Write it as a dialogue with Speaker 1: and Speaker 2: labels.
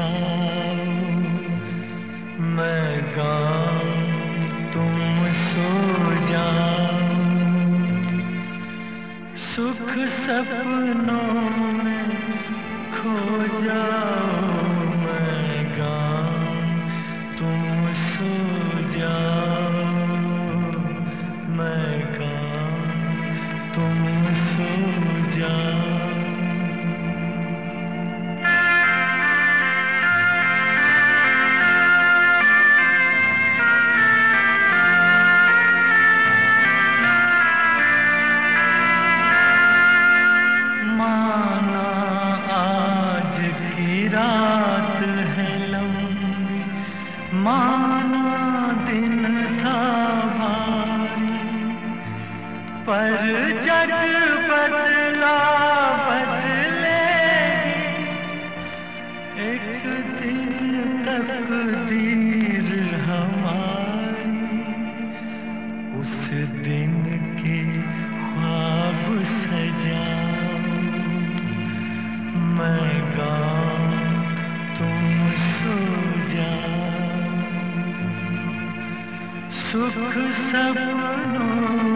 Speaker 1: उठाओ, मैं गाऊं तुम सो जाओ, सुख सपनों में खो जाओ, मैं गाऊं तुम सो जाओ, मैं गाऊं तुम सो जाओ। रात है लंबी, माना दिन था भारी, पर जग बदला बदलेगी एक दिन तकदीर हमारी, उस दिन के ख्वाब सजाओ, मैं गाऊं तुम सो जाओ, सुख सपनों